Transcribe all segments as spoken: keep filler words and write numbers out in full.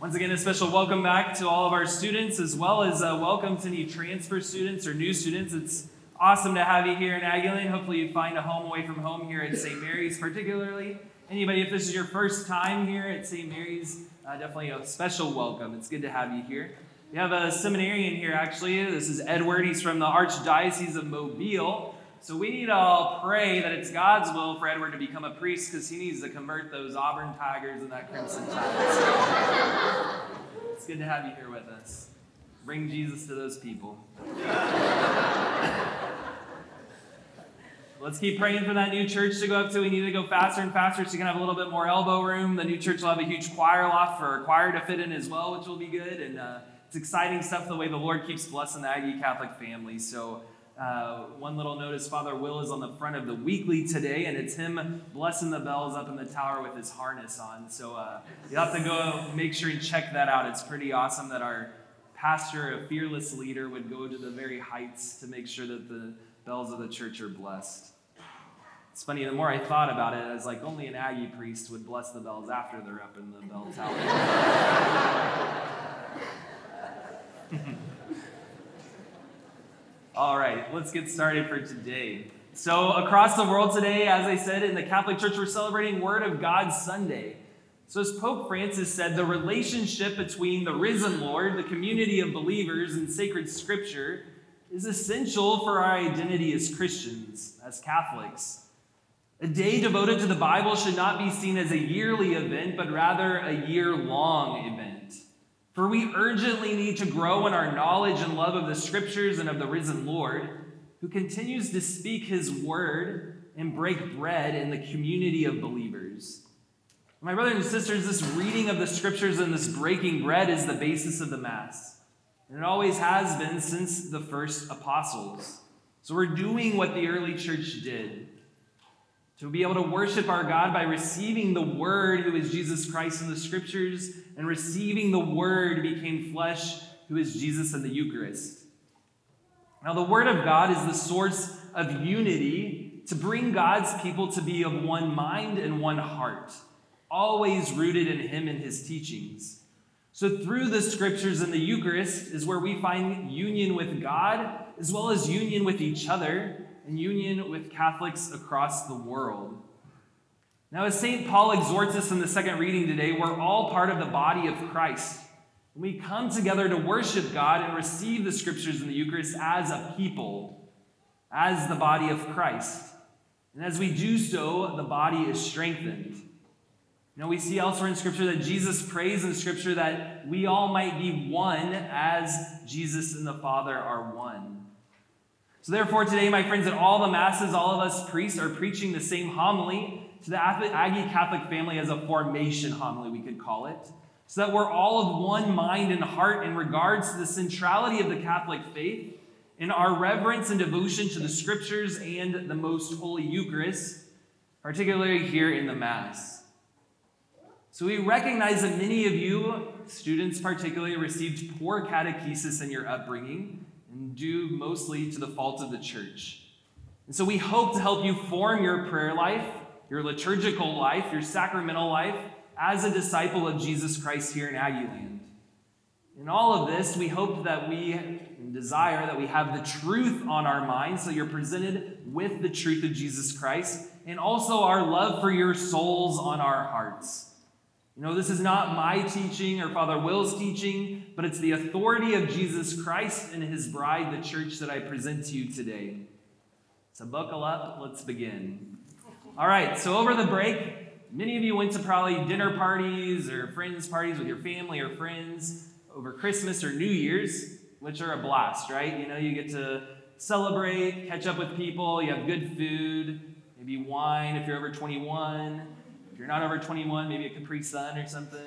Once again, a special welcome back to all of our students, as well as a welcome to any transfer students or new students. It's awesome to have you here in Aggieland. Hopefully you find a home away from home here at Saint Mary's particularly. Anybody, if this is your first time here at Saint Mary's, uh, definitely a special welcome. It's good to have you here. We have a seminarian here, actually. This is Edward. He's from the Archdiocese of Mobile. So we need to all pray that it's God's will for Edward to become a priest, because he needs to convert those Auburn Tigers and that Crimson Tide. So it's good to have you here with us. Bring Jesus to those people. Let's keep praying for that new church to go up to. We need to go faster and faster so you can have a little bit more elbow room. The new church will have a huge choir loft for our choir to fit in as well, which will be good. And uh, it's exciting stuff, the way the Lord keeps blessing the Aggie Catholic family. So Uh, one little notice, Father Will is on the front of the weekly today, and it's him blessing the bells up in the tower with his harness on. So uh, you'll have to go make sure and check that out. It's pretty awesome that our pastor, a fearless leader, would go to the very heights to make sure that the bells of the church are blessed. It's funny, the more I thought about it, I was like, only an Aggie priest would bless the bells after they're up in the bell tower. All right, let's get started for today. So across the world today, as I said, in the Catholic Church, we're celebrating Word of God Sunday. So as Pope Francis said, the relationship between the risen Lord, the community of believers, and sacred scripture is essential for our identity as Christians, as Catholics. A day devoted to the Bible should not be seen as a yearly event, but rather a year-long event. For we urgently need to grow in our knowledge and love of the Scriptures and of the risen Lord, who continues to speak his word and break bread in the community of believers. My brothers and sisters, this reading of the Scriptures and this breaking bread is the basis of the Mass. And it always has been since the first apostles. So we're doing what the early church did, to be able to worship our God by receiving the Word, who is Jesus Christ in the Scriptures, and receiving the Word became flesh, who is Jesus in the Eucharist. Now, the Word of God is the source of unity to bring God's people to be of one mind and one heart, always rooted in Him and His teachings. So through the Scriptures and the Eucharist is where we find union with God, as well as union with each other, and union with Catholics across the world. Now, as Saint Paul exhorts us in the second reading today, we're all part of the body of Christ. We come together to worship God and receive the Scriptures and the Eucharist as a people, as the body of Christ. And as we do so, the body is strengthened. You know, we see elsewhere in Scripture that Jesus prays in Scripture that we all might be one as Jesus and the Father are one. So therefore today, my friends, at all the Masses, all of us priests are preaching the same homily to the Aggie Catholic family as a formation homily, we could call it, so that we're all of one mind and heart in regards to the centrality of the Catholic faith, in our reverence and devotion to the Scriptures and the Most Holy Eucharist, particularly here in the Mass. So we recognize that many of you, students particularly, received poor catechesis in your upbringing, and due mostly to the fault of the church. And so we hope to help you form your prayer life, your liturgical life, your sacramental life as a disciple of Jesus Christ here in Aggieland. In all of this, we hope that we desire that we have the truth on our minds, so you're presented with the truth of Jesus Christ, and also our love for your souls on our hearts. You know, this is not my teaching or Father Will's teaching, but it's the authority of Jesus Christ and his bride, the church, that I present to you today. So buckle up, let's begin. All right, so over the break, many of you went to probably dinner parties or friends parties with your family or friends over Christmas or New Year's, which are a blast, right? You know, you get to celebrate, catch up with people, you have good food, maybe wine if you're over twenty-one. If you're not over twenty-one, maybe a Capri Sun or something.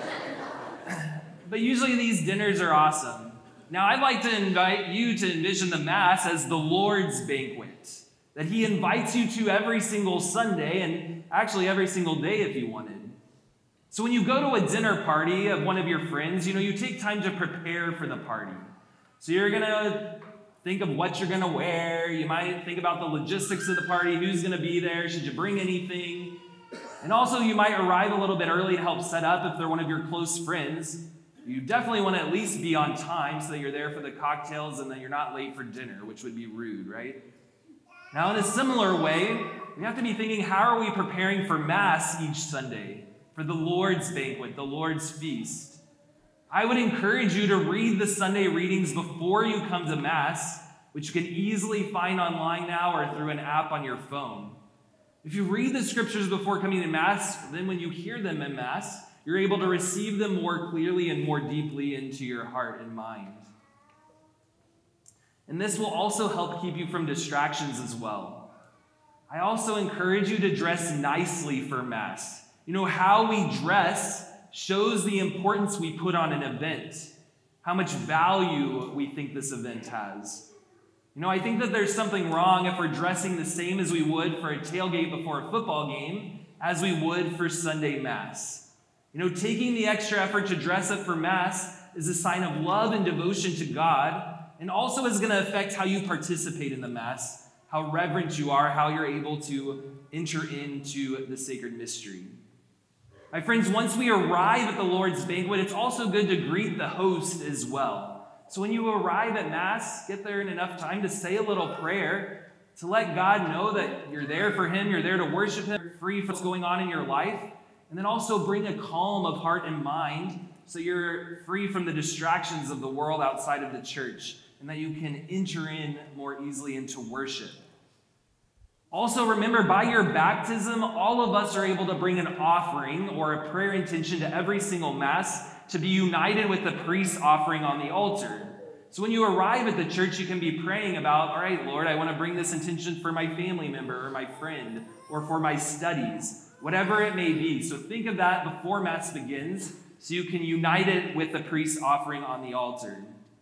But usually these dinners are awesome. Now, I'd like to invite you to envision the Mass as the Lord's banquet, that he invites you to every single Sunday, and actually every single day if you wanted. So when you go to a dinner party of one of your friends, you know, you take time to prepare for the party. So you're going to think of what you're going to wear. You might think about the logistics of the party, who's going to be there, should you bring anything? And also, you might arrive a little bit early to help set up if they're one of your close friends. You definitely want to at least be on time so that you're there for the cocktails and that you're not late for dinner, which would be rude, right? Now, in a similar way, we have to be thinking, how are we preparing for Mass each Sunday, for the Lord's banquet, the Lord's feast? I would encourage you to read the Sunday readings before you come to Mass, which you can easily find online now or through an app on your phone. If you read the scriptures before coming to Mass, then when you hear them in Mass, you're able to receive them more clearly and more deeply into your heart and mind. And this will also help keep you from distractions as well. I also encourage you to dress nicely for Mass. You know, how we dress shows the importance we put on an event, how much value we think this event has. You know, I think that there's something wrong if we're dressing the same as we would for a tailgate before a football game as we would for Sunday Mass. You know, taking the extra effort to dress up for Mass is a sign of love and devotion to God, and also is going to affect how you participate in the Mass, how reverent you are, how you're able to enter into the sacred mystery. My friends, once we arrive at the Lord's banquet, it's also good to greet the host as well. So when you arrive at Mass, get there in enough time to say a little prayer, to let God know that you're there for him, you're there to worship him, free from what's going on in your life, and then also bring a calm of heart and mind so you're free from the distractions of the world outside of the church, and that you can enter in more easily into worship. Also, remember, by your baptism, all of us are able to bring an offering or a prayer intention to every single Mass to be united with the priest's offering on the altar. So when you arrive at the church, you can be praying about, all right, Lord, I want to bring this intention for my family member or my friend or for my studies, whatever it may be. So think of that before Mass begins so you can unite it with the priest's offering on the altar.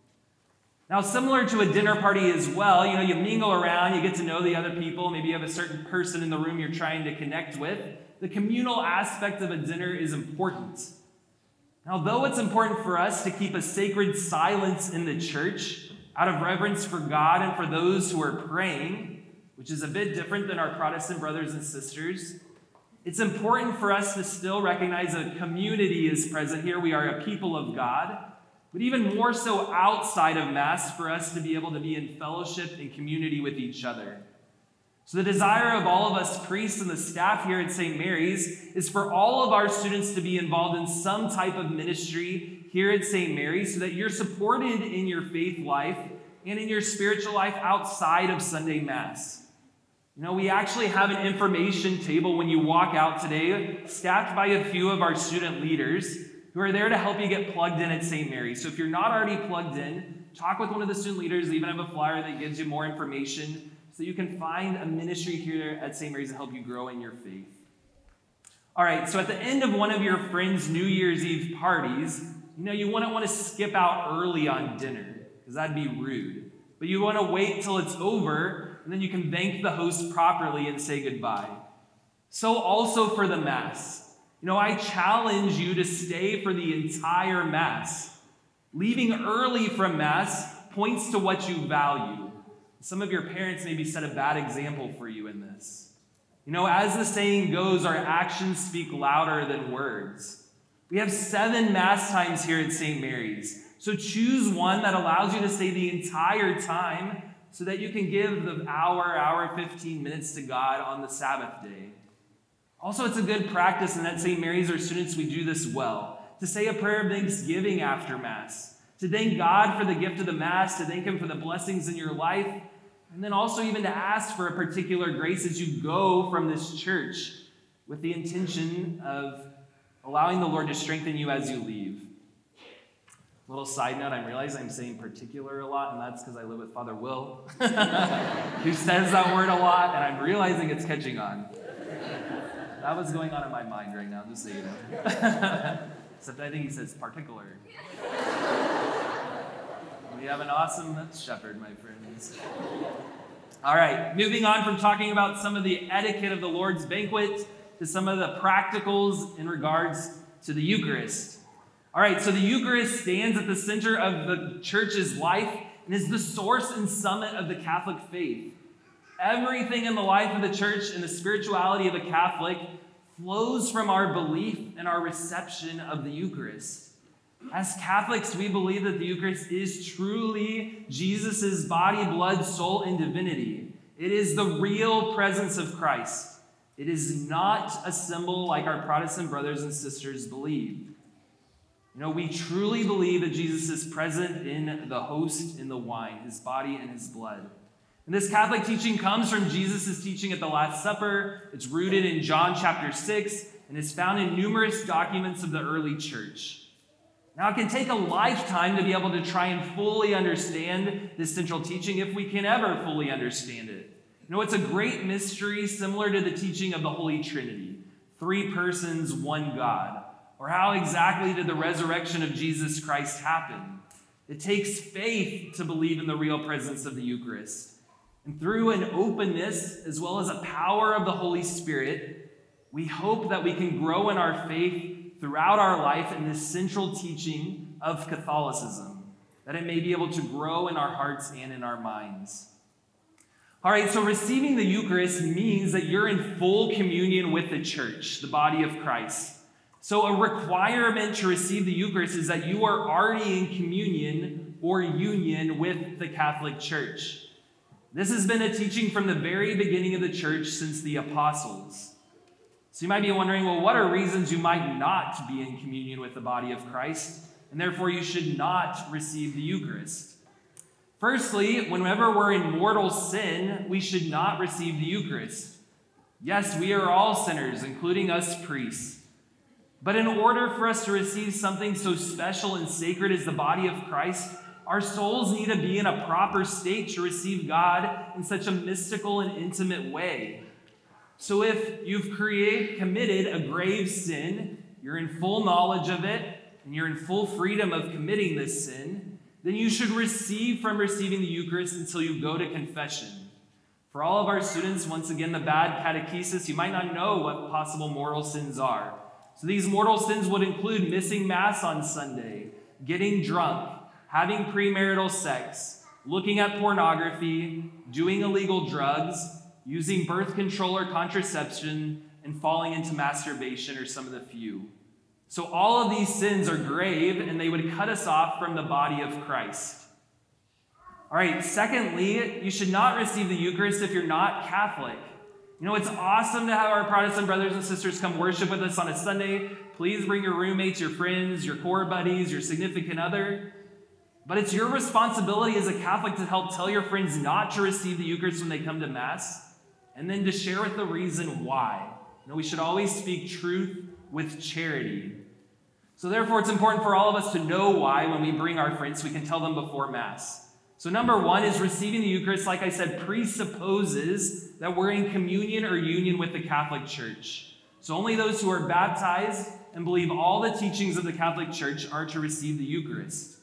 Now, similar to a dinner party as well, you know, you mingle around, you get to know the other people, maybe you have a certain person in the room you're trying to connect with. The communal aspect of a dinner is important. Now, though it's important for us to keep a sacred silence in the church out of reverence for God and for those who are praying, which is a bit different than our Protestant brothers and sisters, it's important for us to still recognize a community is present here. We are a people of God, but even more so outside of Mass for us to be able to be in fellowship and community with each other. So the desire of all of us priests and the staff here at Saint Mary's is for all of our students to be involved in some type of ministry here at Saint Mary's so that you're supported in your faith life and in your spiritual life outside of Sunday Mass. You know, we actually have an information table when you walk out today, staffed by a few of our student leaders who are there to help you get plugged in at Saint Mary's. So if you're not already plugged in, talk with one of the student leaders. They even have a flyer that gives you more information so you can find a ministry here at Saint Mary's to help you grow in your faith. All right, so at the end of one of your friends' New Year's Eve parties, you know, you wouldn't want to skip out early on dinner, because that'd be rude. But you want to wait till it's over, and then you can thank the host properly and say goodbye. So also for the Mass. You know, I challenge you to stay for the entire Mass. Leaving early from Mass points to what you value. Some of your parents maybe set a bad example for you in this. You know, as the saying goes, our actions speak louder than words. We have seven Mass times here at Saint Mary's. So choose one that allows you to stay the entire time so that you can give the hour, hour, fifteen minutes to God on the Sabbath day. Also, it's a good practice, and at Saint Mary's, our students, we do this well, to say a prayer of thanksgiving after Mass, to thank God for the gift of the Mass, to thank him for the blessings in your life, and then also even to ask for a particular grace as you go from this church with the intention of allowing the Lord to strengthen you as you leave. Little side note, I'm realizing I'm saying particular a lot, and that's because I live with Father Will, who says that word a lot, and I'm realizing it's catching on. That was going on in my mind right now, just so you know. Except I think he says particular. We have an awesome shepherd, my friends. All right, moving on from talking about some of the etiquette of the Lord's banquet to some of the practicals in regards to the Eucharist. All right, so the Eucharist stands at the center of the church's life and is the source and summit of the Catholic faith. Everything in the life of the church and the spirituality of a Catholic flows from our belief and our reception of the Eucharist. As Catholics, we believe that the Eucharist is truly Jesus' body, blood, soul, and divinity. It is the real presence of Christ. It is not a symbol like our Protestant brothers and sisters believe. You know, we truly believe that Jesus is present in the host, in the wine, his body and his blood. And this Catholic teaching comes from Jesus' teaching at the Last Supper. It's rooted in John chapter six, and is found in numerous documents of the early church. Now, it can take a lifetime to be able to try and fully understand this central teaching, if we can ever fully understand it. You know, it's a great mystery similar to the teaching of the Holy Trinity, three persons, one God. Or how exactly did the resurrection of Jesus Christ happen? It takes faith to believe in the real presence of the Eucharist. And through an openness, as well as a power of the Holy Spirit, we hope that we can grow in our faith throughout our life in this central teaching of Catholicism, that it may be able to grow in our hearts and in our minds. All right, so receiving the Eucharist means that you're in full communion with the church, the body of Christ. So a requirement to receive the Eucharist is that you are already in communion or union with the Catholic Church. This has been a teaching from the very beginning of the church since the apostles. So you might be wondering, well, what are reasons you might not be in communion with the body of Christ, and therefore you should not receive the Eucharist? Firstly, whenever we're in mortal sin, we should not receive the Eucharist. Yes, we are all sinners, including us priests. But in order for us to receive something so special and sacred as the body of Christ, our souls need to be in a proper state to receive God in such a mystical and intimate way. So if you've created, committed a grave sin, you're in full knowledge of it, and you're in full freedom of committing this sin, then you should receive from receiving the Eucharist until you go to confession. For all of our students, once again, the bad catechesis, you might not know what possible mortal sins are. So these mortal sins would include missing Mass on Sunday, getting drunk, having premarital sex, looking at pornography, doing illegal drugs, using birth control or contraception, and falling into masturbation are some of the few. So all of these sins are grave, and they would cut us off from the body of Christ. All right, secondly, you should not receive the Eucharist if you're not Catholic. You know, it's awesome to have our Protestant brothers and sisters come worship with us on a Sunday. Please bring your roommates, your friends, your core buddies, your significant other. But it's your responsibility as a Catholic to help tell your friends not to receive the Eucharist when they come to Mass, and then to share with the reason why. You know, we should always speak truth with charity. So therefore, it's important for all of us to know why when we bring our friends, so we can tell them before Mass. So number one is receiving the Eucharist, like I said, presupposes that we're in communion or union with the Catholic Church. So only those who are baptized and believe all the teachings of the Catholic Church are to receive the Eucharist.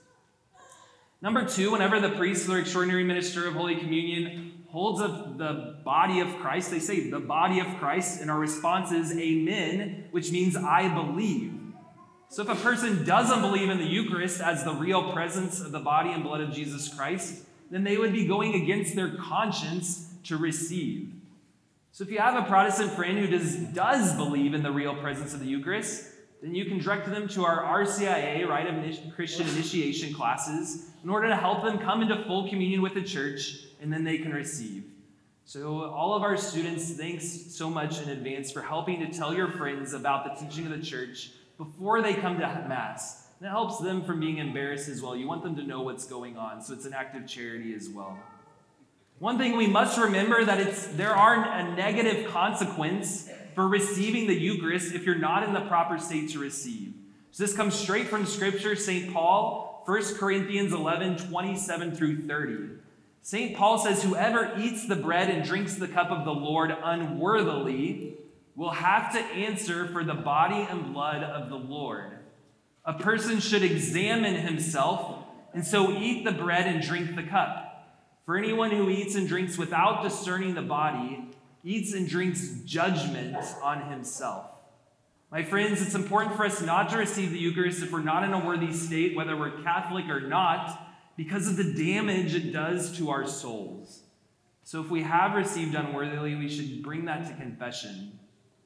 Number two, whenever the priest or extraordinary minister of Holy Communion holds up the body of Christ, they say the body of Christ, and our response is amen, which means I believe. So if a person doesn't believe in the Eucharist as the real presence of the body and blood of Jesus Christ, then they would be going against their conscience to receive. So if you have a Protestant friend who does, does believe in the real presence of the Eucharist, then you can direct them to our R C I A, Rite of Christian Initiation classes, in order to help them come into full communion with the church, and then they can receive. So all of our students, thanks so much in advance for helping to tell your friends about the teaching of the church before they come to Mass. And it helps them from being embarrassed as well. You want them to know what's going on, so it's an act of charity as well. One thing we must remember that it's there are a negative consequence for receiving the Eucharist if you're not in the proper state to receive. So this comes straight from Scripture, Saint Paul, First Corinthians eleven, twenty-seven through thirty. Saint Paul says, whoever eats the bread and drinks the cup of the Lord unworthily will have to answer for the body and blood of the Lord. A person should examine himself, and so eat the bread and drink the cup. For anyone who eats and drinks without discerning the body eats and drinks judgment on himself. My friends, it's important for us not to receive the Eucharist if we're not in a worthy state, whether we're Catholic or not, because of the damage it does to our souls. So if we have received unworthily, we should bring that to confession.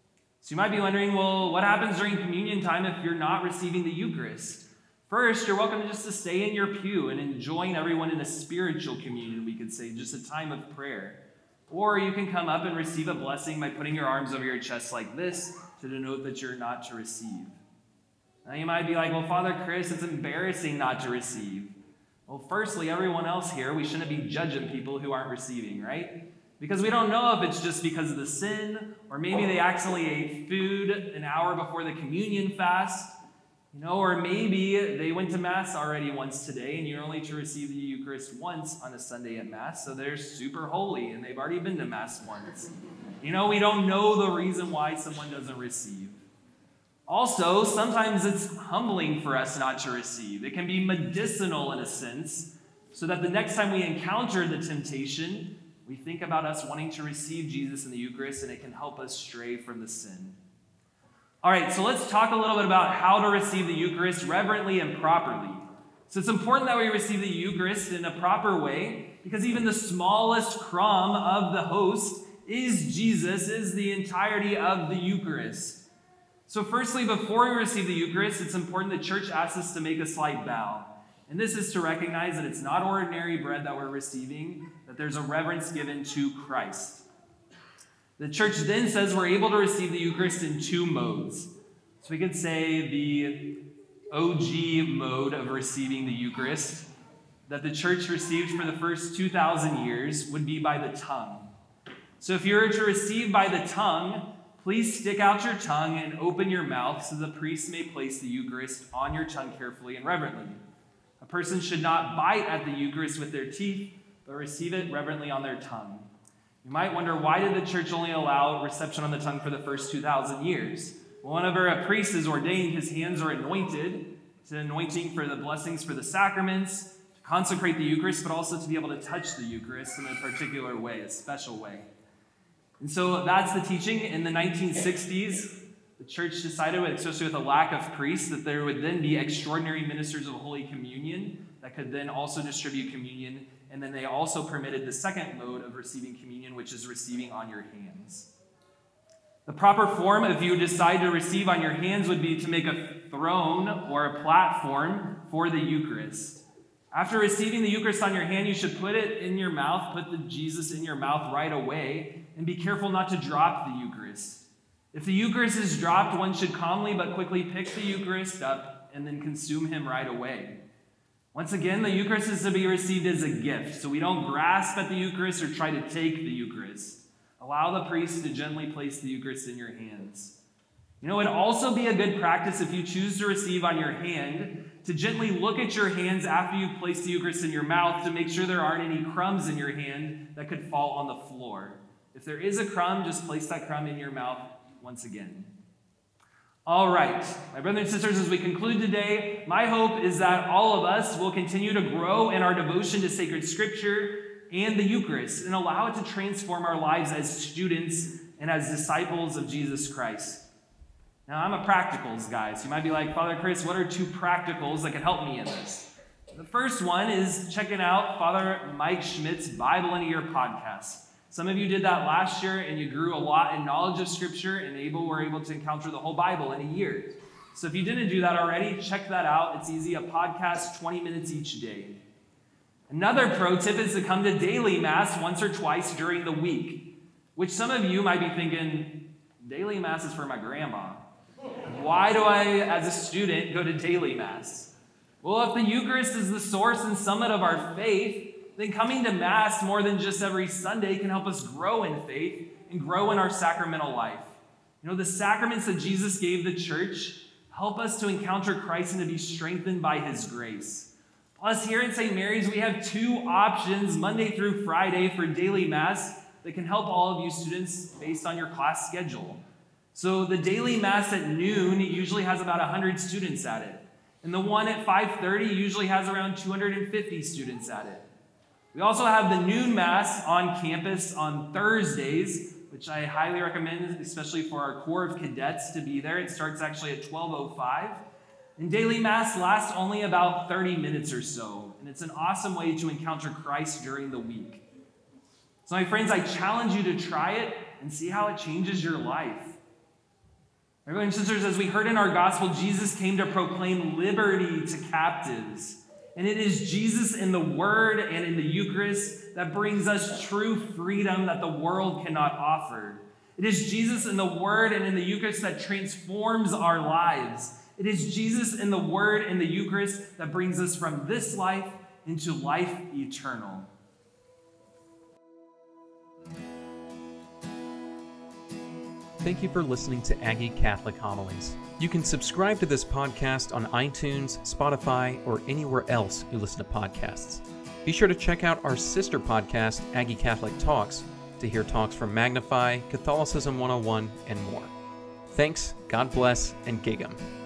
So you might be wondering, well, what happens during communion time if you're not receiving the Eucharist? First, you're welcome to just to stay in your pew and enjoin everyone in a spiritual communion, we could say, just a time of prayer. Or you can come up and receive a blessing by putting your arms over your chest like this to denote that you're not to receive. Now you might be like, well, Father Chris, it's embarrassing not to receive. Well, firstly, everyone else here, we shouldn't be judging people who aren't receiving, right? Because we don't know if it's just because of the sin, or maybe they accidentally ate food an hour before the communion fast, you know, or maybe they went to Mass already once today, and you're only to receive the Eucharist once on a Sunday at Mass, so they're super holy, and they've already been to Mass once. You know, we don't know the reason why someone doesn't receive. Also, sometimes it's humbling for us not to receive. It can be medicinal in a sense, so that the next time we encounter the temptation, we think about us wanting to receive Jesus in the Eucharist, and it can help us stray from the sin. All right, so let's talk a little bit about how to receive the Eucharist reverently and properly. So it's important that we receive the Eucharist in a proper way, because even the smallest crumb of the host is Jesus, is the entirety of the Eucharist. So firstly, before we receive the Eucharist, it's important the church asks us to make a slight bow. And this is to recognize that it's not ordinary bread that we're receiving, that there's a reverence given to Christ. The church then says we're able to receive the Eucharist in two modes. So we could say the O G mode of receiving the Eucharist that the church received for the first two thousand years would be by the tongue. So if you were to receive by the tongue, please stick out your tongue and open your mouth so the priest may place the Eucharist on your tongue carefully and reverently. A person should not bite at the Eucharist with their teeth, but receive it reverently on their tongue. You might wonder, why did the church only allow reception on the tongue for the first two thousand years? Well, whenever a priest is ordained, his hands are anointed. It's an anointing for the blessings for the sacraments, to consecrate the Eucharist, but also to be able to touch the Eucharist in a particular way, a special way. And so that's the teaching. In the nineteen sixties, the church decided, especially with a lack of priests, that there would then be extraordinary ministers of Holy Communion that could then also distribute communion. And then they also permitted the second mode of receiving communion, which is receiving on your hands. The proper form, if you decide to receive on your hands, would be to make a throne or a platform for the Eucharist. After receiving the Eucharist on your hand, you should put it in your mouth, put the Jesus in your mouth right away, and be careful not to drop the Eucharist. If the Eucharist is dropped, one should calmly but quickly pick the Eucharist up and then consume him right away. Once again, the Eucharist is to be received as a gift, so we don't grasp at the Eucharist or try to take the Eucharist. Allow the priest to gently place the Eucharist in your hands. You know, it would also be a good practice if you choose to receive on your hand to gently look at your hands after you've placed the Eucharist in your mouth to make sure there aren't any crumbs in your hand that could fall on the floor. If there is a crumb, just place that crumb in your mouth once again. All right, my brothers and sisters, as we conclude today, my hope is that all of us will continue to grow in our devotion to sacred scripture and the Eucharist and allow it to transform our lives as students and as disciples of Jesus Christ. Now, I'm a practicals guy, so you might be like, Father Chris, what are two practicals that can help me in this? The first one is checking out Father Mike Schmidt's Bible in a Year podcast. Some of you did that last year, and you grew a lot in knowledge of Scripture, and able were able to encounter the whole Bible in a year. So if you didn't do that already, check that out. It's easy, a podcast, twenty minutes each day. Another pro tip is to come to daily Mass once or twice during the week, which some of you might be thinking, daily Mass is for my grandma. Why do I, as a student, go to daily Mass? Well, if the Eucharist is the source and summit of our faith, then coming to Mass more than just every Sunday can help us grow in faith and grow in our sacramental life. You know, the sacraments that Jesus gave the church help us to encounter Christ and to be strengthened by his grace. Plus, here in Saint Mary's, we have two options, Monday through Friday, for daily Mass that can help all of you students based on your class schedule. So the daily Mass at noon usually has about one hundred students at it. And the one at five thirty usually has around two hundred fifty students at it. We also have the noon Mass on campus on Thursdays, which I highly recommend, especially for our Corps of Cadets to be there. It starts actually at twelve oh five. And daily Mass lasts only about thirty minutes or so, and it's an awesome way to encounter Christ during the week. So my friends, I challenge you to try it and see how it changes your life. My brothers and sisters, as we heard in our gospel, Jesus came to proclaim liberty to captives. And it is Jesus in the Word and in the Eucharist that brings us true freedom that the world cannot offer. It is Jesus in the Word and in the Eucharist that transforms our lives. It is Jesus in the Word and the Eucharist that brings us from this life into life eternal. Thank you for listening to Aggie Catholic Homilies. You can subscribe to this podcast on iTunes, Spotify, or anywhere else you listen to podcasts. Be sure to check out our sister podcast, Aggie Catholic Talks, to hear talks from Magnify, Catholicism one oh one, and more. Thanks, God bless, and Gig 'em.